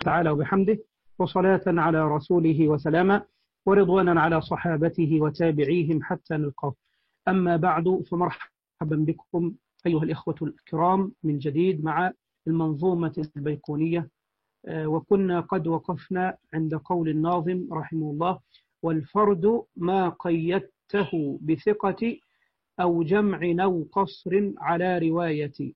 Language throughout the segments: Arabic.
تعالى وبحمده، وصلاة على رسوله وسلاما، ورضوانا على صحابته وتابعيهم حتى نلقاه. أما بعد، فمرحبا بكم أيها الإخوة الكرام من جديد مع المنظومة البيقونية. وكنا قد وقفنا عند قول الناظم رحمه الله: والفرد ما قيدته بثقة أو جمع أو قصر على رواية.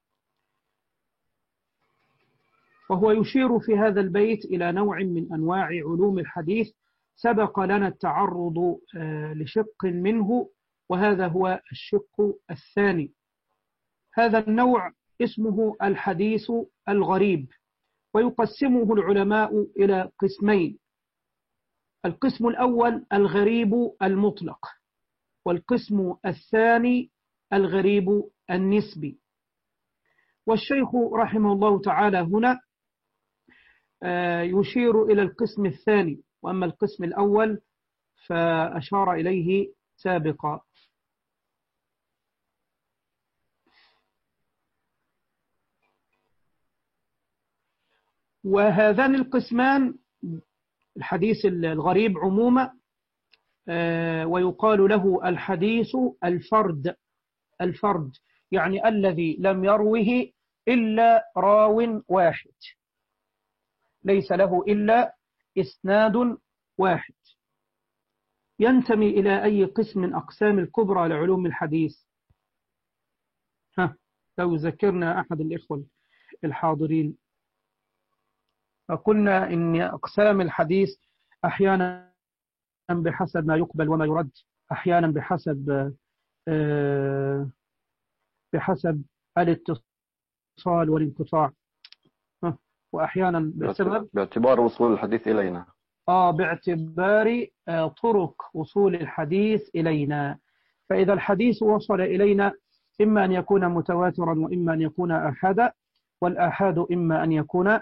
وهو يشير في هذا البيت إلى نوع من أنواع علوم الحديث سبق لنا التعرض لشق منه، وهذا هو الشق الثاني. هذا النوع اسمه الحديث الغريب، ويقسمه العلماء إلى قسمين: القسم الأول الغريب المطلق، والقسم الثاني الغريب النسبي. والشيخ رحمه الله تعالى هنا يشير إلى القسم الثاني، وأما القسم الأول فأشار إليه سابقا. وهذان القسمان الحديث الغريب عموما، ويقال له الحديث الفرد يعني الذي لم يروه إلا راو واحد، ليس له إلا إسناد واحد. ينتمي إلى أي قسم من أقسام الكبرى لعلوم الحديث؟ لو ذكرنا أحد الإخوة الحاضرين. فقلنا إن أقسام الحديث أحيانا بحسب ما يقبل وما يرد، أحيانا بحسب الاتصال والانقطاع، وأحيانا باعتبار وصول الحديث إلينا. باعتبار طرق وصول الحديث إلينا. فإذا الحديث وصل إلينا إما أن يكون متواترا وإما أن يكون آحادا، والآحاد إما أن يكون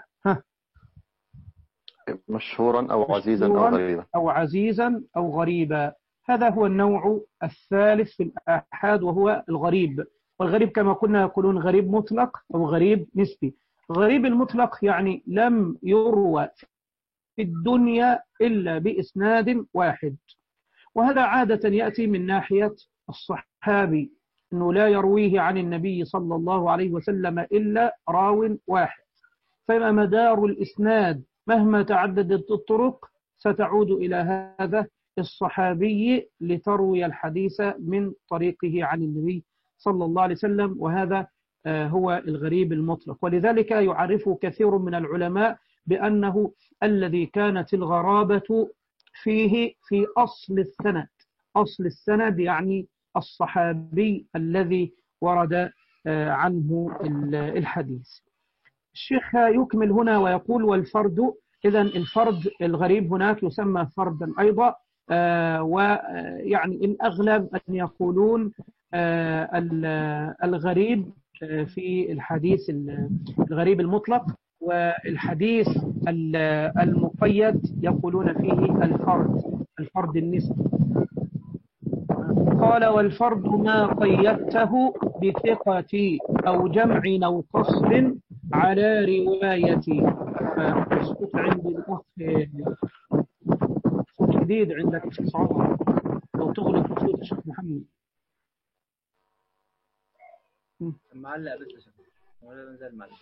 مشهورا أو عزيزا أو غريبا أو غريبا. هذا هو النوع الثالث في الآحاد، وهو الغريب. والغريب كما قلنا يقولون غريب مطلق أو غريب نسبي. غريب المطلق يعني لم يروى في الدنيا إلا بإسناد واحد، وهذا عادة يأتي من ناحية الصحابي، أنه لا يرويه عن النبي صلى الله عليه وسلم إلا راو واحد، فما مدار الإسناد مهما تعددت الطرق ستعود إلى هذا الصحابي لتروي الحديث من طريقه عن النبي صلى الله عليه وسلم، وهذا هو الغريب المطلق. ولذلك يعرف كثير من العلماء بأنه الذي كانت الغرابة فيه في أصل السند يعني الصحابي الذي ورد عنه الحديث. الشيخ يكمل هنا ويقول: والفرد، إذن الفرد الغريب هناك يسمى فردا أيضا، ويعني الأغلب أن يقولون الغريب في الحديث الغريب المطلق، والحديث المقيد يقولون فيه الفرد النسبي. قال: والفرد ما قيدته بثقة أو جمع أو قصر على روايتي. الصوت عندي الأخ صوت جديد عندك يا شيخ عمر، لو تغلق صوت الشيخ محمد. معلق بس ولا نزل معلق.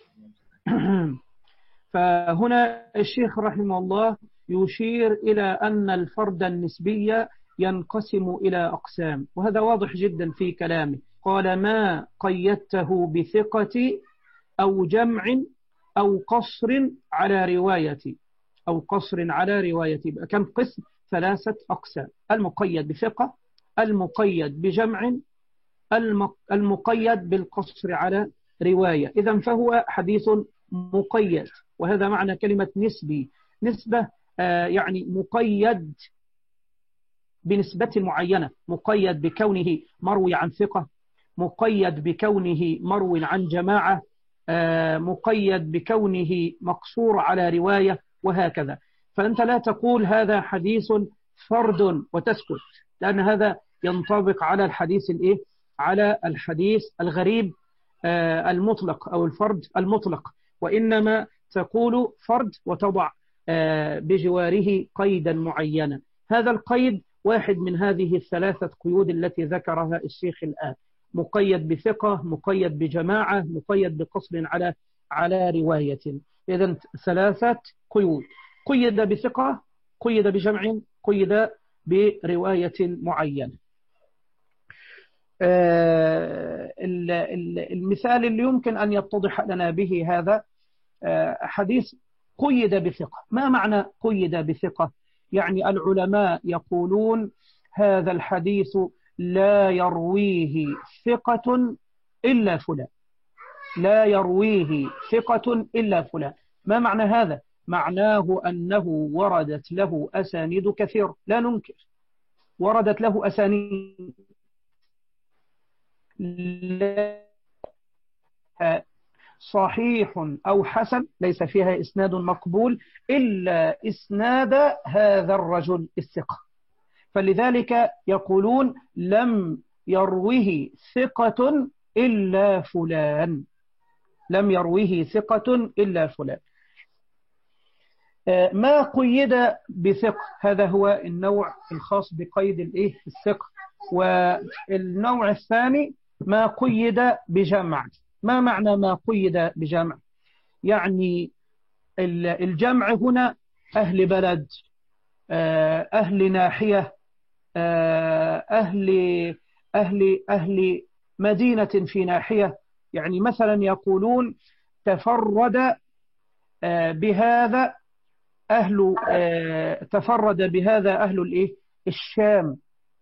فهنا الشيخ رحمه الله يشير إلى أن الفرد النسبي ينقسم إلى أقسام، وهذا واضح جدا في كلامه. قال: ما قيدته بثقة أو جمع أو قصر على روايتي، أو قصر على روايتي. كم قسم؟ 3 أقسام: المقيد بثقة، المقيد بجمع، المقيد بالقصر على رواية. إذن فهو حديث مقيد، وهذا معنى كلمة نسبي. نسبة يعني مقيد بنسبة معينة، مقيد بكونه مروي عن ثقة، مقيد بكونه مروي عن جماعة، مقيد بكونه مقصور على رواية، وهكذا. فأنت لا تقول هذا حديث فرد وتسكت، لأن هذا ينطبق على الحديث على الحديث الغريب المطلق أو الفرد المطلق، وإنما تقول فرد وتضع بجواره قيدا معينا. هذا القيد واحد من هذه الثلاثة قيود التي ذكرها الشيخ الآن: مقيد بثقة، مقيد بجماعة، مقيد بقصر على رواية. إذن ثلاثة قيود: قيد بثقة، قيد بجمع، قيد برواية معينة. المثال اللي يمكن أن يتضح لنا به هذا حديث قيد بثقة. ما معنى قيد بثقة؟ يعني العلماء يقولون هذا الحديث لا يرويه ثقة إلا فلان، لا يرويه ثقة إلا فلان. ما معنى هذا؟ معناه أنه وردت له أسانيد كثير، لا ننكر، وردت له أسانيد صحيح أو حسن ليس فيها إسناد مقبول إلا إسناد هذا الرجل الثقة، فلذلك يقولون لم يروه ثقة إلا فلان، لم يروه ثقة إلا فلان. ما قيد بثقة هذا هو النوع الخاص بقيد الثقة. والنوع الثاني ما قيد بجمع. ما معنى ما قيد بجمع؟ يعني الجمع هنا أهل بلد، أهل ناحية، أهل مدينة في ناحية. يعني مثلا يقولون تفرد بهذا أهل الشام،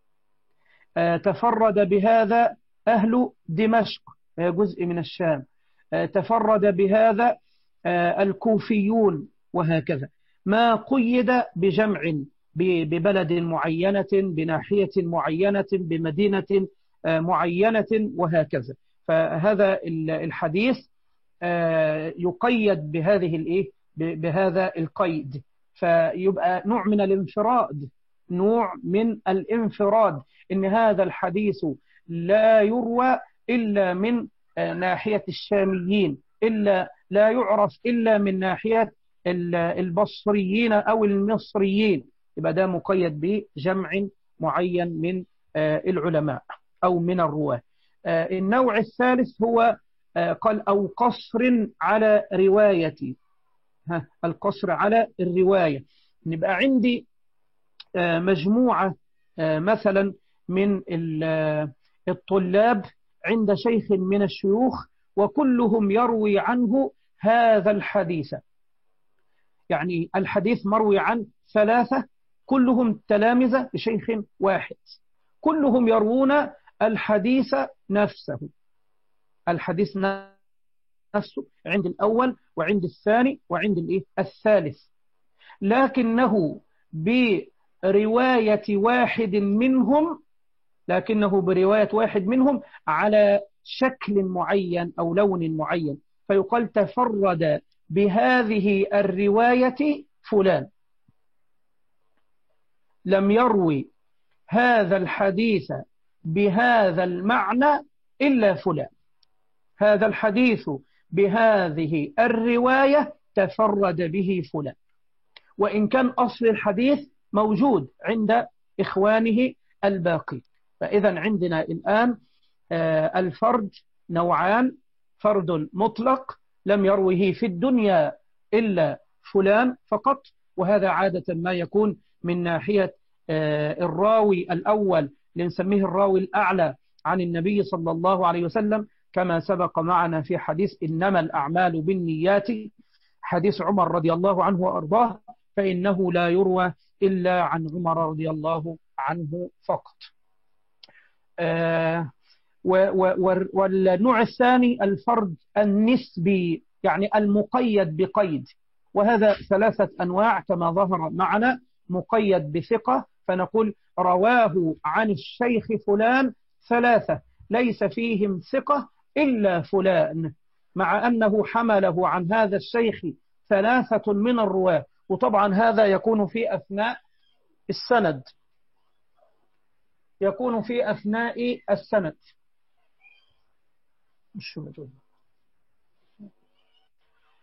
تفرد بهذا أهل دمشق جزء من الشام، تفرد بهذا الكوفيون، وهكذا. ما قيد بجمع ببلد معينة، بناحية معينة، بمدينة معينة، وهكذا. فهذا الحديث يقيد بهذا القيد، فيبقى نوع من الانفراد، نوع من الانفراد، إن هذا الحديث لا يروى إلا من ناحية الشاميين، إلا لا يعرف إلا من ناحية البصريين أو المصريين، يبقى ده مقيد بجمع معين من العلماء أو من الرواة. النوع الثالث هو قال أو قصر على روايتي. القصر على الرواية، نبقى عندي مجموعة مثلا من الطلاب عند شيخ من الشيوخ وكلهم يروي عنه هذا الحديث، يعني الحديث مروي عن ثلاثة كلهم تلامذة لشيخ واحد، كلهم يروون الحديث نفسه، الحديث نفسه عند الأول وعند الثاني وعند الثالث، لكنه برواية واحد منهم على شكل معين أو لون معين، فيقال تفرد بهذه الرواية فلان، لم يروي هذا الحديث بهذا المعنى إلا فلان، هذا الحديث بهذه الرواية تفرد به فلان، وإن كان أصل الحديث موجود عند إخوانه الباقي. فإذا عندنا الآن الفرد نوعان: فرد مطلق لم يروه في الدنيا إلا فلان فقط، وهذا عادة ما يكون من ناحية الراوي الأول لنسميه الراوي الأعلى عن النبي صلى الله عليه وسلم، كما سبق معنا في حديث إنما الأعمال بالنيات، حديث عمر رضي الله عنه وأرضاه، فإنه لا يروى إلا عن عمر رضي الله عنه فقط. والنوع الثاني الفرد النسبي، يعني المقيد بقيد، وهذا ثلاثة أنواع كما ظهر معنا: مقيد بثقة، فنقول رواه عن الشيخ فلان ثلاثة ليس فيهم ثقة إلا فلان، مع أنه حمله عن هذا الشيخ ثلاثة من الرواة، وطبعا هذا يكون في أثناء السند، يكون في أثناء السند.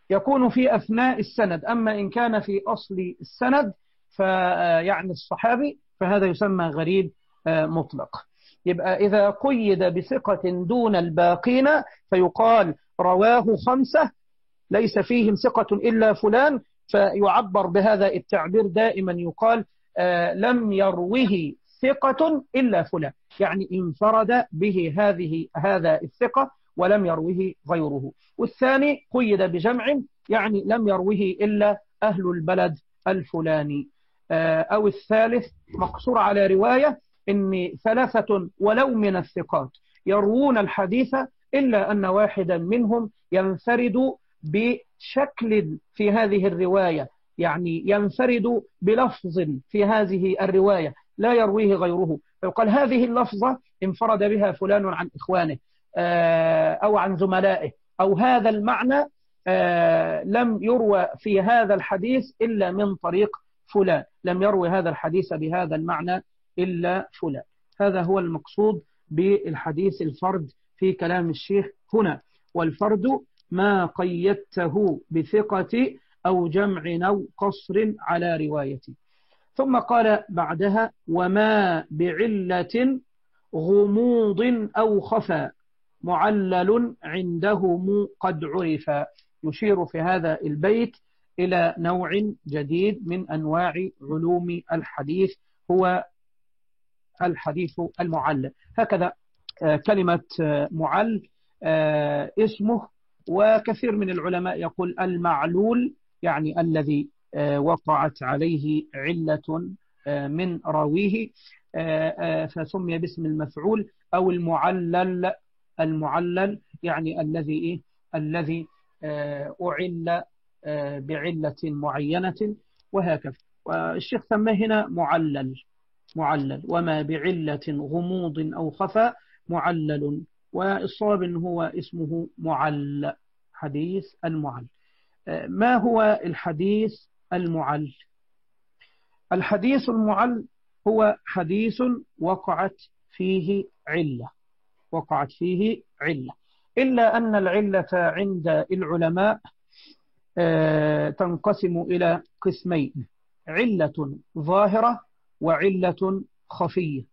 يكون في أثناء السند. أما إن كان في أصل السند فيعني الصحابي فهذا يسمى غريب مطلق. يبقى إذا قيد بثقة دون الباقين فيقال رواه 5 ليس فيهم ثقة إلا فلان، فيعبر بهذا التعبير دائما، يقال لم يروه ثقة إلا فلان، يعني انفرد به هذا الثقة ولم يروه غيره. والثاني قيد بجمع، يعني لم يروه إلا أهل البلد الفلاني. أو الثالث مقصور على رواية إن 3 ولو من الثقات يروون الحديث إلا أن واحدا منهم ينفرد بشكل في هذه الرواية، يعني ينفرد بلفظ في هذه الرواية لا يرويه غيره، فيقال هذه اللفظة انفرد بها فلان عن إخوانه أو عن زملائه، أو هذا المعنى لم يروى في هذا الحديث إلا من طريق فلان، لم يروي هذا الحديث بهذا المعنى إلا فلان. هذا هو المقصود بالحديث الفرد في كلام الشيخ هنا. والفرد ما قيدته بثقة أو جمع أو قصر على روايته. ثم قال بعدها وما بعلة غموض أو خفى معلل عندهم قد عرف. يشير في هذا البيت إلى نوع جديد من أنواع علوم الحديث، هو الحديث المعلل. هكذا كلمة معل اسمه، وكثير من العلماء يقول المعلول، يعني الذي وقعت عليه علة من راويه فسمي باسم المفعول، أو المعلل يعني الذي أعل بعلة معينة، وهكذا. والشيخ سماه هنا معلل وما بعلة غموض أو خفى معلل، والصواب إن هو اسمه معل، حديث المعل. ما هو الحديث المعل؟ الحديث المعل هو حديث وقعت فيه علة، إلا أن العلة عند العلماء تنقسم إلى قسمين: علة ظاهرة وعلة خفية.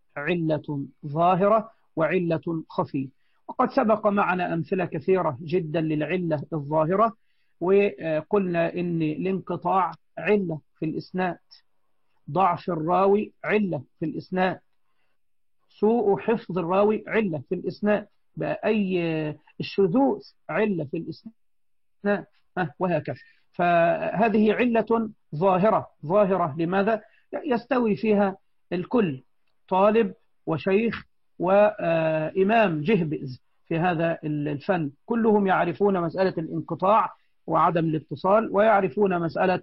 وقد سبق معنا أمثلة كثيرة جدا للعلة الظاهرة، وقلنا إن الانقطاع علة في الإسناد، ضعف الراوي علة في الإسناد، سوء حفظ الراوي علة في الإسناد، بأي الشذوذ علة في الإسناد، وهكذا. فهذه علة ظاهرة. لماذا؟ يستوي فيها الكل، طالب وشيخ وإمام جهبذ في هذا الفن، كلهم يعرفون مسألة الانقطاع وعدم الاتصال، ويعرفون مسألة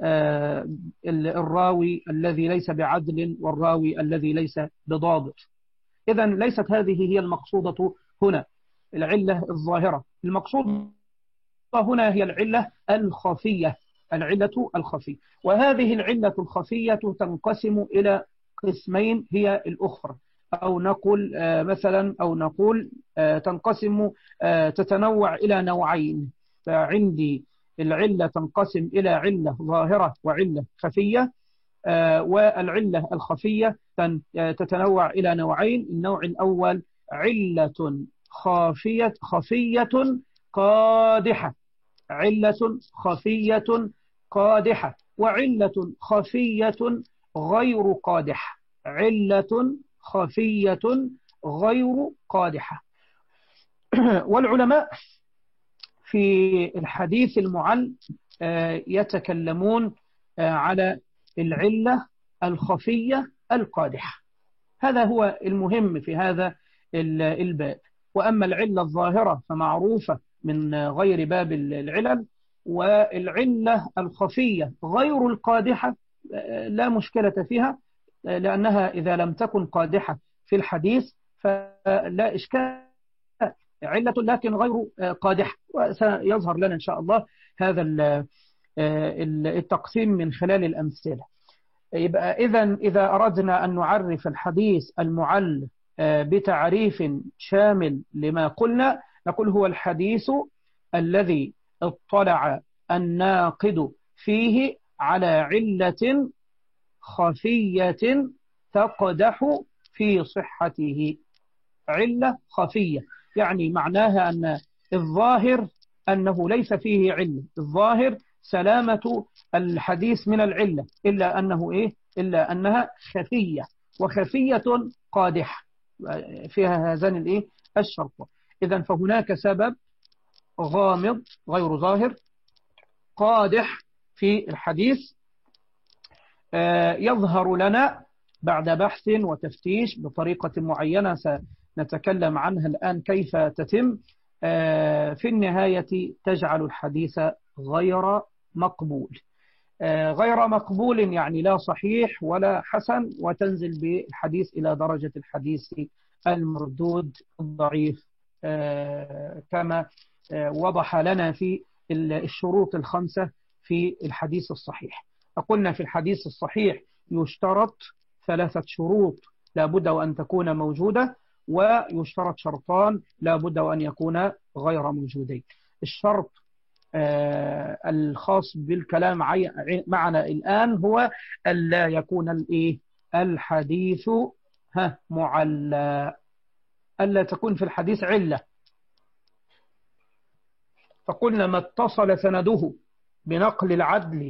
الراوي الذي ليس بعدل والراوي الذي ليس بضابط. إذن ليست هذه هي المقصودة هنا، العلة الظاهرة. المقصود هنا هي العلة الخفية، وهذه العلة الخفية تنقسم إلى قسمين هي الأخرى، أو نقول تتنوع إلى نوعين. فعندي العلة تنقسم إلى علة ظاهرة وعلة خفية، والعلة الخفية تتنوع إلى نوعين. النوع الأول علة خفية قادحة، وعلة خفية غير قادحة. والعلماء في الحديث المعل يتكلمون على العلة الخفية القادحة، هذا هو المهم في هذا الباب. وأما العلة الظاهرة فمعروفة من غير باب العلل، والعلة الخفية غير القادحة لا مشكلة فيها، لأنها إذا لم تكن قادحة في الحديث فلا إشكال، علة لكن غير قادحة. وسيظهر لنا إن شاء الله هذا التقسيم من خلال الأمثلة. يبقى إذا أردنا أن نعرف الحديث المعل بتعريف شامل لما قلنا، نقول هو الحديث الذي اطلع الناقد فيه على علة خفية تقدح في صحته. علة خفية يعني معناها أن الظاهر أنه ليس فيه علة، الظاهر سلامة الحديث من العلة، إلا أنه إلا أنها خفية، وخفية قادحة فيها هذان الشرط. إذن فهناك سبب غامض غير ظاهر قادح في الحديث يظهر لنا بعد بحث وتفتيش بطريقة معينة سنتكلم عنها الآن كيف تتم، في النهاية تجعل الحديث غير مقبول. غير مقبول يعني لا صحيح ولا حسن، وتنزل بالحديث إلى درجة الحديث المردود الضعيف، كما وضح لنا في الشروط الخمسة في الحديث الصحيح. فقلنا في الحديث الصحيح يشترط 3 شروط لا بد وأن تكون موجودة، ويشترط شرطان لا بد وأن يكون غير موجودين. الشرط الخاص بالكلام معنا الآن هو ألا يكون الحديث معلى، ألا تكون في الحديث علة. فقلنا ما اتصل سنده بنقل العدل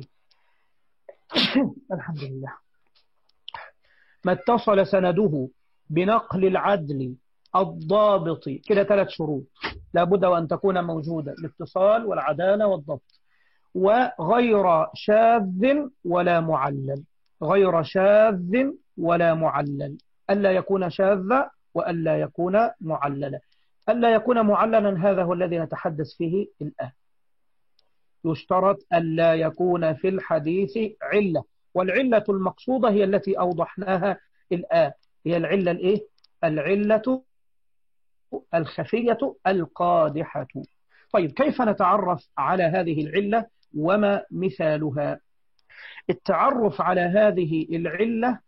الحمد لله، ما اتصل سنده بنقل العدل الضابط، كده 3 شروط لابد وأن تكون موجودة: الاتصال والعدالة والضبط، وغير شاذ ولا معلل، غير شاذ ولا معلل، ألا يكون شاذا وألا يكون معللا. ألا يكون معللا هذا هو الذي نتحدث فيه الآن. يشترط ألا يكون في الحديث علة، والعلة المقصودة هي التي أوضحناها الآن، هي العلة العلة الخفية القادحة. طيب كيف نتعرف على هذه العلة وما مثالها؟ التعرف على هذه العلة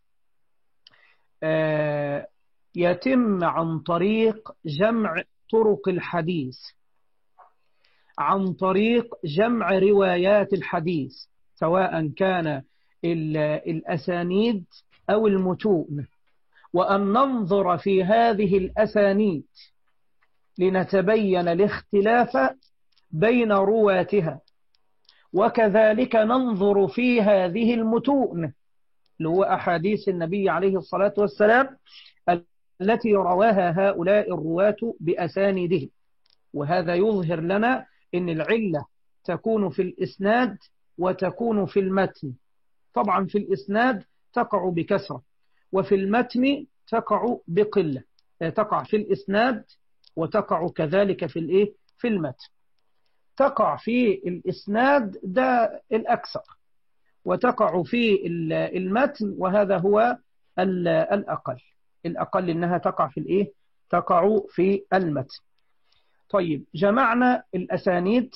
يتم عن طريق جمع طرق الحديث، عن طريق جمع روايات الحديث، سواء كان الأسانيد أو المتون، وأن ننظر في هذه الأسانيد لنتبين الاختلاف بين رواتها، وكذلك ننظر في هذه المتون اللي هو أحاديث النبي عليه الصلاة والسلام التي رواها هؤلاء الرواة بأسانيدهم، وهذا يظهر لنا أن العلة تكون في الإسناد وتكون في المتن. طبعا في الإسناد تقع بكثرة، وفي المتن تقع بقلة، تقع في الإسناد وتقع كذلك في المتن. تقع في الإسناد ده الأكثر، وتقع في المتن وهذا هو الأقل إنها تقع في تقع في المتن. طيب جمعنا الأسانيد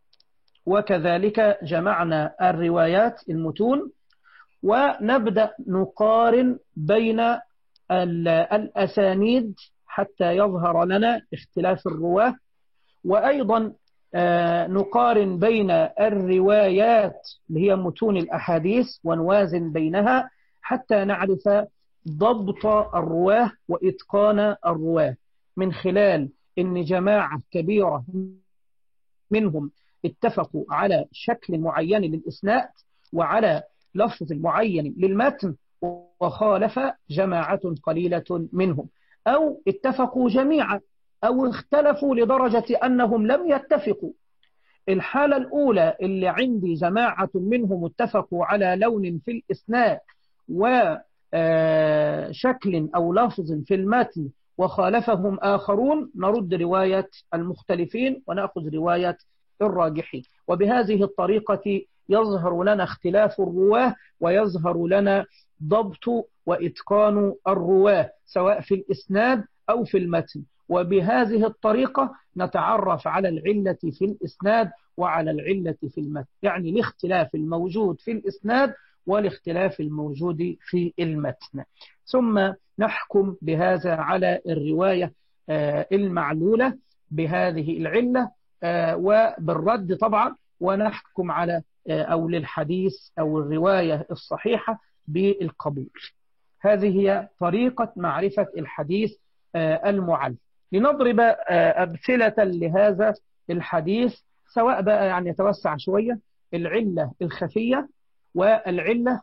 وكذلك جمعنا الروايات المتون، ونبدأ نقارن بين الأسانيد حتى يظهر لنا اختلاف الرواة، وأيضا نقارن بين الروايات اللي هي متون الأحاديث ونوازن بينها حتى نعرف ضبط الرواة وإتقان الرواة، من خلال أن جماعة كبيرة منهم اتفقوا على شكل معين للإسناد وعلى لفظ معين للمتن، وخالف جماعة قليلة منهم، أو اتفقوا جميعا أو اختلفوا لدرجة أنهم لم يتفقوا. الحالة الأولى اللي عندي جماعة منهم اتفقوا على لون في الإسناد وشكل أو لفظ في المتن وخالفهم آخرون، نرد رواية المختلفين ونأخذ رواية الراجحين. وبهذه الطريقة يظهر لنا اختلاف الرواه ويظهر لنا ضبط وإتقان الرواه سواء في الإسناد أو في المتن. وبهذه الطريقة نتعرف على العلة في الإسناد وعلى العلة في المتن، يعني الاختلاف الموجود في الإسناد والاختلاف الموجود في المتن. ثم نحكم بهذا على الرواية المعلولة بهذه العلة، وبالرد طبعا، ونحكم على أو للحديث أو الرواية الصحيحة بالقبول. هذه هي طريقة معرفة الحديث المعل. لنضرب أمثلة لهذا الحديث، سواء بقى يعني يتوسع شوية، العلة الخفية والعلة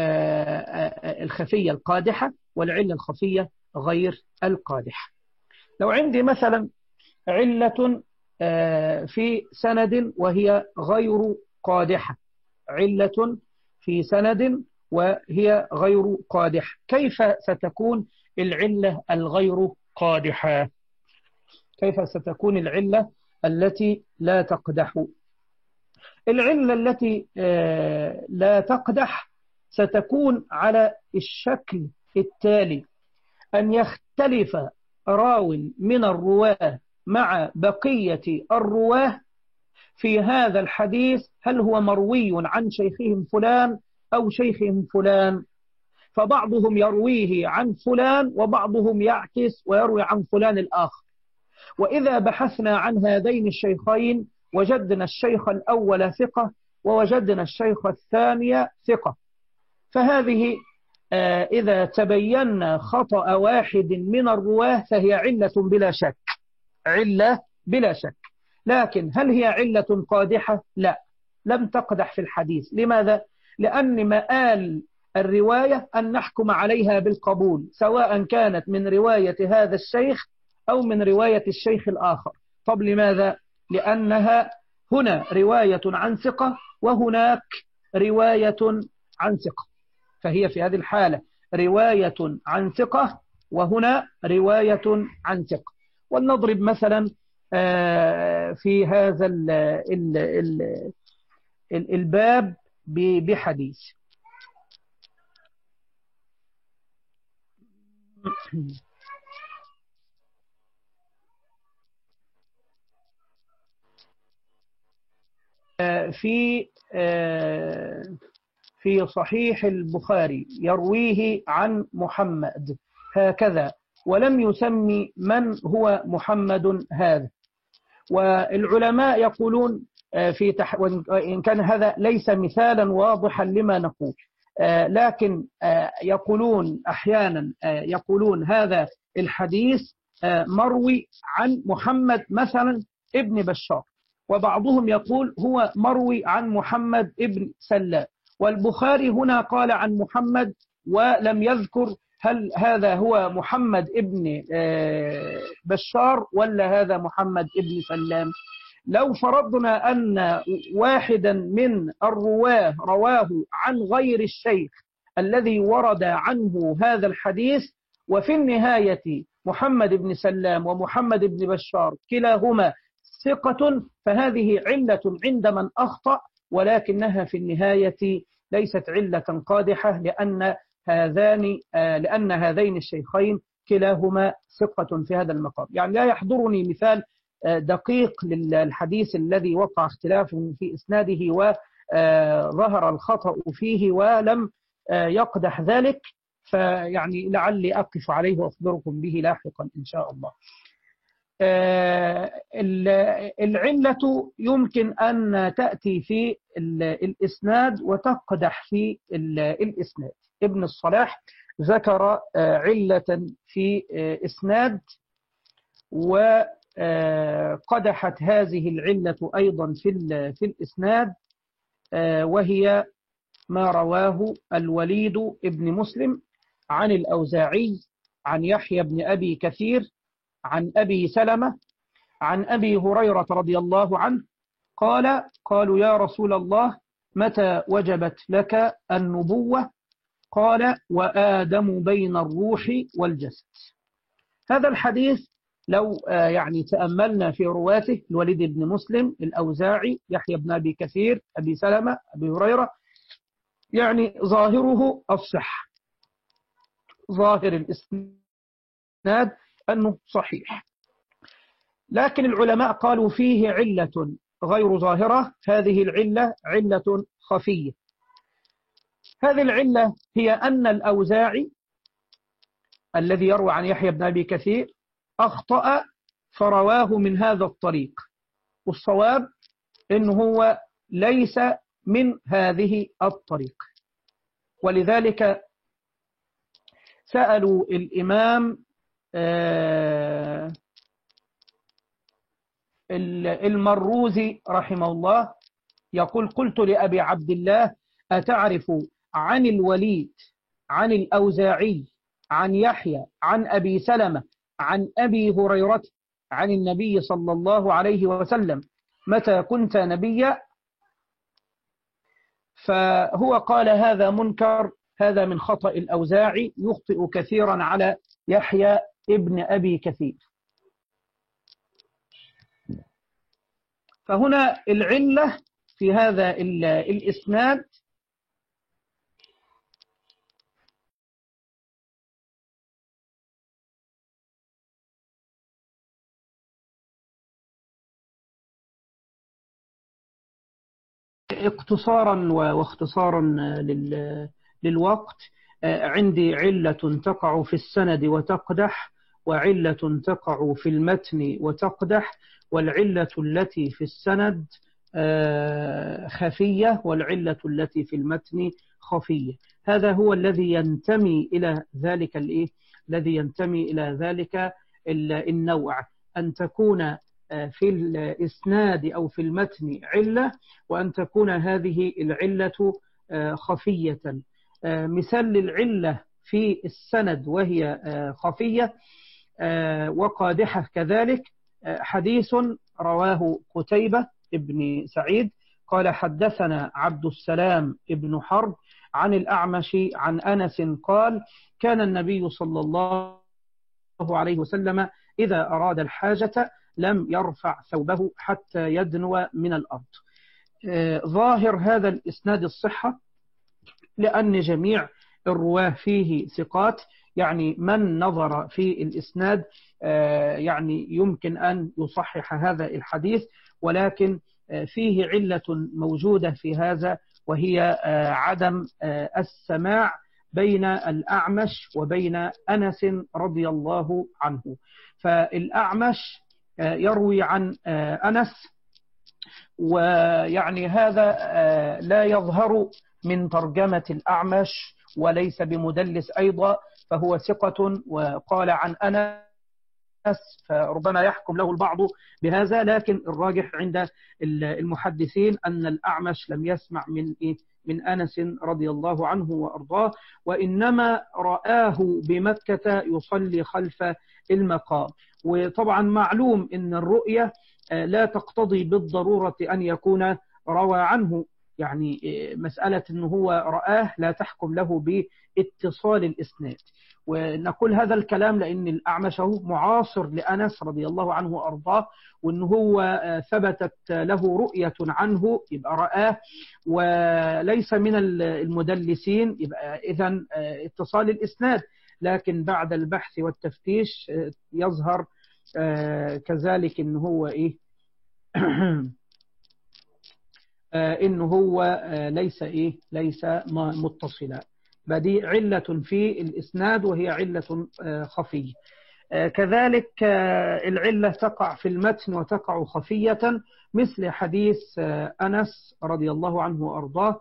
الخفية القادحة والعلة الخفية غير القادحة. لو عندي مثلا علة في سند وهي غير قادحة، علة في سند وهي غير قادحة، كيف ستكون العلة الغير قادحة؟ كيف ستكون العلة التي لا تقدح؟ العلة التي لا تقدح ستكون على الشكل التالي: أن يختلف راو من الرواه مع بقية الرواه في هذا الحديث، هل هو مروي عن شيخهم فلان أو شيخهم فلان، فبعضهم يرويه عن فلان وبعضهم يعكس ويروي عن فلان الآخر. وإذا بحثنا عن هذين الشيخين وجدنا الشيخ الأول ثقة ووجدنا الشيخ الثاني ثقة، فهذه إذا تبين خطأ واحد من الرواه فهي علة بلا شك، علة بلا شك. لكن هل هي علة قادحة؟ لا، لم تقدح في الحديث. لماذا؟ لأن مآل الرواية أن نحكم عليها بالقبول، سواء كانت من رواية هذا الشيخ أو من رواية الشيخ الآخر. طب لماذا؟ لأنها هنا رواية عن ثقة وهناك رواية عن ثقة، فهي في هذه الحالة رواية عن ثقة وهنا رواية عن ثقة. ولنضرب مثلا في هذا الباب بحديث. في صحيح البخاري يرويه عن محمد هكذا، ولم يسمي من هو محمد هذا. والعلماء يقولون وإن كان هذا ليس مثالا واضحا لما نقول، لكن يقولون أحيانا يقولون هذا الحديث مروي عن محمد مثلا ابن بشار، وبعضهم يقول هو مروي عن محمد ابن سلام. والبخاري هنا قال عن محمد ولم يذكر هل هذا هو محمد ابن بشار ولا هذا محمد ابن سلام. لو فرضنا أن واحدا من الرواه رواه عن غير الشيخ الذي ورد عنه هذا الحديث، وفي النهاية محمد بن سلام ومحمد بن بشار كلاهما ثقة، فهذه علة عند من أخطأ، ولكنها في النهاية ليست علة قادحة، لأن هذين الشيخين كلاهما ثقة في هذا المقام. يعني لا يحضرني مثال دقيق للحديث الذي وقع اختلاف في إسناده وظهر الخطأ فيه ولم يقدح ذلك، فيعني لعلي أقف عليه وأخبركم به لاحقا إن شاء الله. العلة يمكن أن تأتي في الإسناد وتقدح في الإسناد. ابن الصلاح ذكر علة في إسناد وقدحت هذه العلة أيضا في الإسناد، وهي ما رواه الوليد ابن مسلم عن الأوزاعي عن يحيى بن أبي كثير عن أبي سلمة عن أبي هريرة رضي الله عنه قالوا يا رسول الله متى وجبت لك النبوة؟ قال وآدم بين الروح والجسد. هذا الحديث لو يعني تأملنا في رواته، الوليد بن مسلم، الأوزاعي، يحيى بن أبي كثير، أبي سلمة، أبي هريرة، يعني ظاهره الصحة، ظاهر الإسناد أنه صحيح. لكن العلماء قالوا فيه علة غير ظاهرة، هذه العلة علة خفية. هذه العلة هي أن الأوزاعي الذي يروى عن يحيى بن أبي كثير أخطأ فرواه من هذا الطريق، والصواب إنه هو ليس من هذه الطريق. ولذلك سألوا الإمام المروزي رحمه الله، يقول: قلت لأبي عبد الله: أتعرف عن الوليد عن الأوزاعي عن يحيى عن أبي سلمة عن أبي هريرة عن النبي صلى الله عليه وسلم متى كنت نبيا؟ فهو قال: هذا منكر، هذا من خطأ الأوزاعي، يخطئ كثيرا على يحيى ابن أبي كثير. فهنا العلة في هذا الإسناد اقتصارا واختصارا للوقت، عندي علة تقع في السند وتقدح، وعلة تقع في المتن وتقدح، والعلة التي في السند خفية، والعلة التي في المتن خفية. هذا هو الذي ينتمي إلى ذلك الذي ينتمي إلى ذلك النوع، أن تكون في الإسناد أو في المتن علة، وأن تكون هذه العلة خفية. مثال للعلة في السند وهي خفية وقادحة كذلك، حديث رواه قتيبة ابن سعيد قال: حدثنا عبد السلام ابن حرب عن الأعمش عن أنس قال: كان النبي صلى الله عليه وسلم إذا أراد الحاجة لم يرفع ثوبه حتى يدنو من الأرض. ظاهر هذا الإسناد الصحة، لأن جميع الرواه فيه ثقات، يعني من نظر في الإسناد يعني يمكن أن يصحح هذا الحديث، ولكن فيه علة موجودة في هذا، وهي عدم السماع بين الأعمش وبين أنس رضي الله عنه. فالأعمش يروي عن أنس، ويعني هذا لا يظهر من ترجمة الأعمش، وليس بمدلس أيضا، فهو ثقة وقال عن أنس، فربما يحكم له البعض بهذا، لكن الراجح عند المحدثين أن الأعمش لم يسمع من أنس رضي الله عنه وأرضاه، وإنما رآه بمكة يصلي خلف المقام. وطبعا معلوم أن الرؤية لا تقتضي بالضرورة أن يكون روى عنه، يعني مسألة أنه هو رآه لا تحكم له باتصال الإسناد. ونقول هذا الكلام لأن الأعمش معاصر لأنس رضي الله عنه وأرضاه، وأنه هو ثبتت له رؤية عنه، يبقى رآه وليس من المدلسين، يبقى إذن اتصال الإسناد. لكن بعد البحث والتفتيش يظهر كذلك أنه هو إنه هو ليس متصلا، بدي علة في الإسناد وهي علة خفية. كذلك العلة تقع في المتن وتقع خفية، مثل حديث أنس رضي الله عنه وأرضاه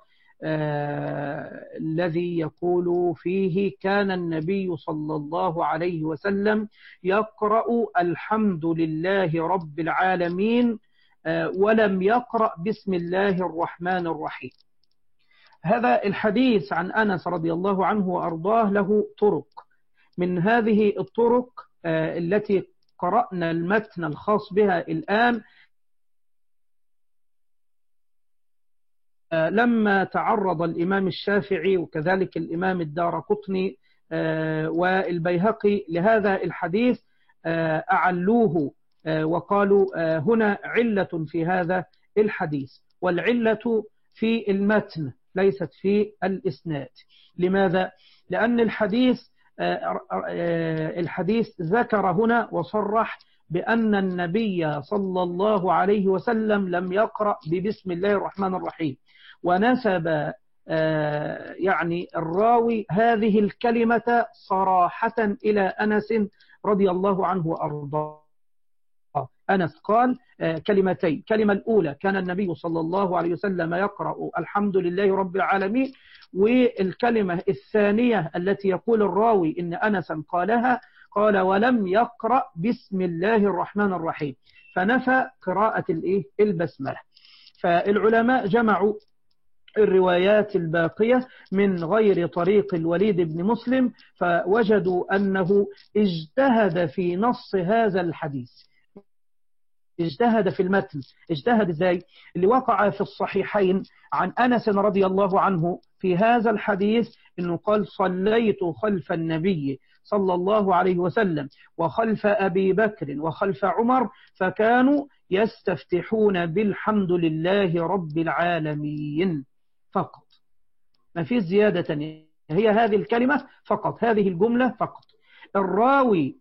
الذي يقول فيه: كان النبي صلى الله عليه وسلم يقرأ الحمد لله رب العالمين ولم يقرأ بسم الله الرحمن الرحيم. هذا الحديث عن أنس رضي الله عنه وأرضاه له طرق، من هذه الطرق التي قرأنا المتن الخاص بها الآن، لما تعرض الإمام الشافعي وكذلك الإمام الدارقطني والبيهقي لهذا الحديث أعلوه وقالوا هنا علة في هذا الحديث، والعلة في المتن ليست في الإسناد. لماذا؟ لأن الحديث ذكر هنا وصرح بأن النبي صلى الله عليه وسلم لم يقرأ ببسم الله الرحمن الرحيم، ونسب يعني الراوي هذه الكلمة صراحة إلى أنس رضي الله عنه وأرضاه، أنس قال كلمتين. الكلمة الأولى كان النبي صلى الله عليه وسلم يقرأ الحمد لله رب العالمين، والكلمة الثانية التي يقول الراوي إن أنسا قالها قال ولم يقرأ بسم الله الرحمن الرحيم، فنفى قراءة البسملة. فالعلماء جمعوا الروايات الباقية من غير طريق الوليد بن مسلم، فوجدوا أنه اجتهد في نص هذا الحديث، اجتهد في المتن. اجتهد ازاي؟ اللي وقع في الصحيحين عن أنس رضي الله عنه في هذا الحديث انه قال صليت خلف النبي صلى الله عليه وسلم وخلف أبي بكر وخلف عمر فكانوا يستفتحون بالحمد لله رب العالمين فقط، ما في زيادة تانية، هي هذه الكلمة فقط، هذه الجملة فقط. الراوي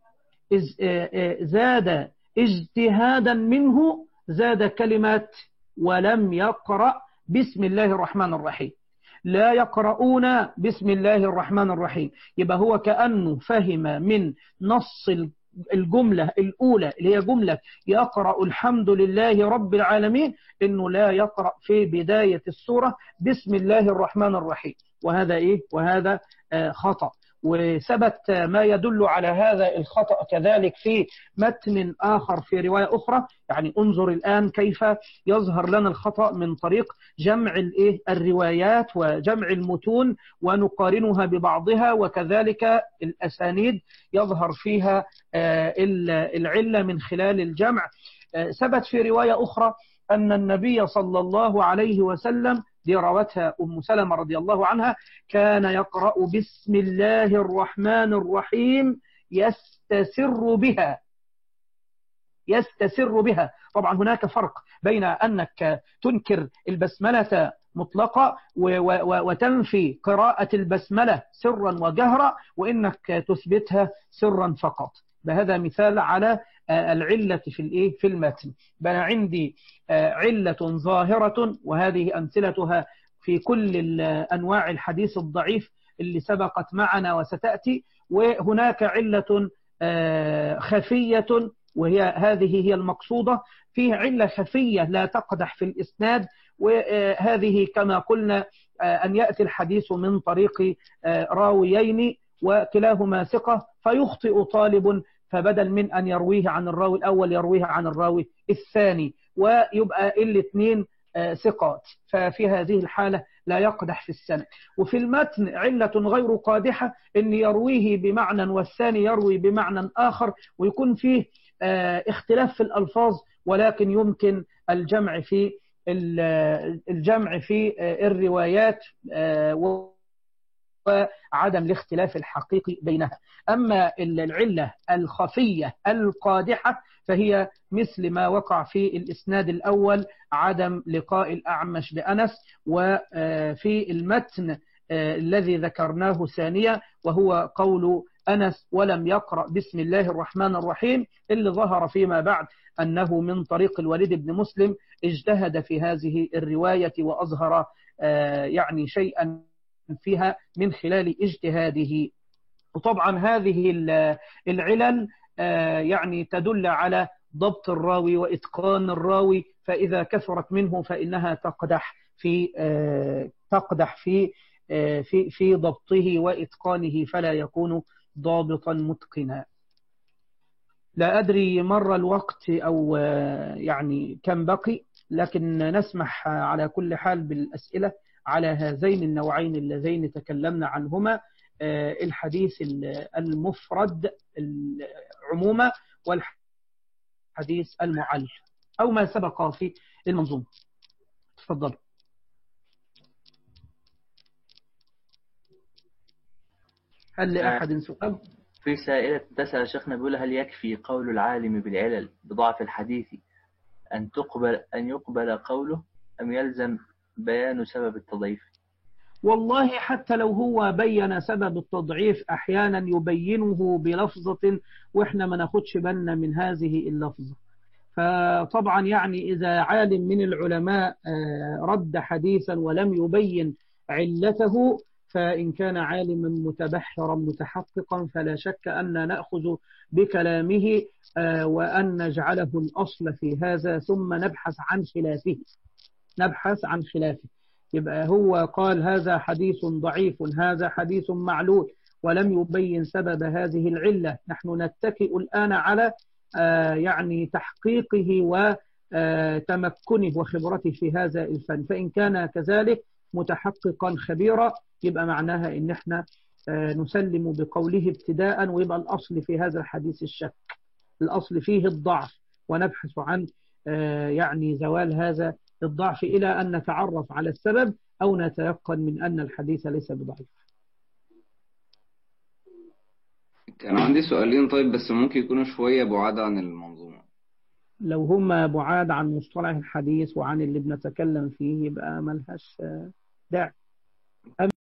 زاد اجتهادا منه، زاد كلمة ولم يقرأ بسم الله الرحمن الرحيم، لا يقرؤون بسم الله الرحمن الرحيم. يبقى هو كأنه فهم من نص الجملة الأولى اللي هي جملة يقرأ الحمد لله رب العالمين إنه لا يقرأ في بداية السورة بسم الله الرحمن الرحيم، وهذا وهذا خطأ. وثبت ما يدل على هذا الخطأ كذلك في متن آخر في رواية أخرى. يعني انظر الآن كيف يظهر لنا الخطأ من طريق جمع الروايات وجمع المتون ونقارنها ببعضها، وكذلك الأسانيد يظهر فيها العلة من خلال الجمع. ثبت في رواية أخرى أن النبي صلى الله عليه وسلم، دي روتها أم سلمة رضي الله عنها، كان يقرأ بسم الله الرحمن الرحيم يستسر بها، يستسر بها. طبعا هناك فرق بين أنك تنكر البسملة مطلقة وتنفي قراءة البسملة سرا وجهرا، وإنك تثبتها سرا فقط. بهذا مثال على العلة في المتن. بل عندي علة ظاهرة، وهذه أمثلتها في كل أنواع الحديث الضعيف اللي سبقت معنا وستأتي. وهناك علة خفية، وهي هذه هي المقصودة. فيه علة خفية لا تقدح في الإسناد، وهذه كما قلنا أن يأتي الحديث من طريق راويين وكلاهما ثقة، فيخطئ طالب، فبدل من أن يرويه عن الراوي الأول يرويه عن الراوي الثاني، ويبقى الاثنين ثقات، ففي هذه الحالة لا يقدح في السند. وفي المتن علة غير قادحة، أن يرويه بمعنى والثاني يروي بمعنى آخر، ويكون فيه اختلاف في الألفاظ، ولكن يمكن الجمع في الروايات وعدم الاختلاف الحقيقي بينها. أما العلة الخفية القادحة فهي مثل ما وقع في الإسناد الأول، عدم لقاء الأعمش لأنس، وفي المتن الذي ذكرناه ثانية وهو قول أنس ولم يقرأ بسم الله الرحمن الرحيم، اللي ظهر فيما بعد أنه من طريق الوليد بن مسلم اجتهد في هذه الرواية وأظهر يعني شيئا فيها من خلال اجتهاده. وطبعا هذه العلل يعني تدل على ضبط الراوي وإتقان الراوي، فإذا كثرت منه فإنها تقدح في ضبطه وإتقانه، فلا يكون ضابطا متقنا. لا أدري مر الوقت أو يعني كم بقي، لكن نسمح على كل حال بالأسئلة على هذين النوعين اللذين تكلمنا عنهما، الحديث المفرد عموما والحديث المعل أو ما سبق في المنظومة. تفضل. هل لأحد سؤال؟ في سائلة تسأل شيخنا بيقول هل يكفي قول العالم بالعلل بضعف الحديث أن يقبل قوله، أم يلزم بيان سبب التضعيف؟ والله حتى لو هو بين سبب التضعيف أحيانا يبينه بلفظة وإحنا ما ناخدش بالنا من هذه اللفظة. فطبعا يعني إذا عالم من العلماء رد حديثا ولم يبين علته، فإن كان عالما متبحرا متحققا فلا شك أن نأخذ بكلامه وأن نجعله الأصل في هذا ثم نبحث عن خلافه. نبحث عن خلافه. يبقى هو قال هذا حديث ضعيف، هذا حديث معلول، ولم يبين سبب هذه العلة. نحن نتكئ الآن على يعني تحقيقه وتمكنه وخبرته في هذا الفن. فإن كان كذلك متحققا خبيرا يبقى معناها إن احنا نسلم بقوله ابتداء، ويبقى الأصل في هذا الحديث الشك، الأصل فيه الضعف، ونبحث عن يعني زوال هذا الضعف إلى أن نتعرف على السبب أو نتيقن من أن الحديث ليس بضعيف. كان عندي سؤالين طيب، بس ممكن يكونوا شوية بعاد عن المنظومة. لو هما بعاد عن مصطلح الحديث وعن اللي بنتكلم فيه يبقى ملهاش داعي.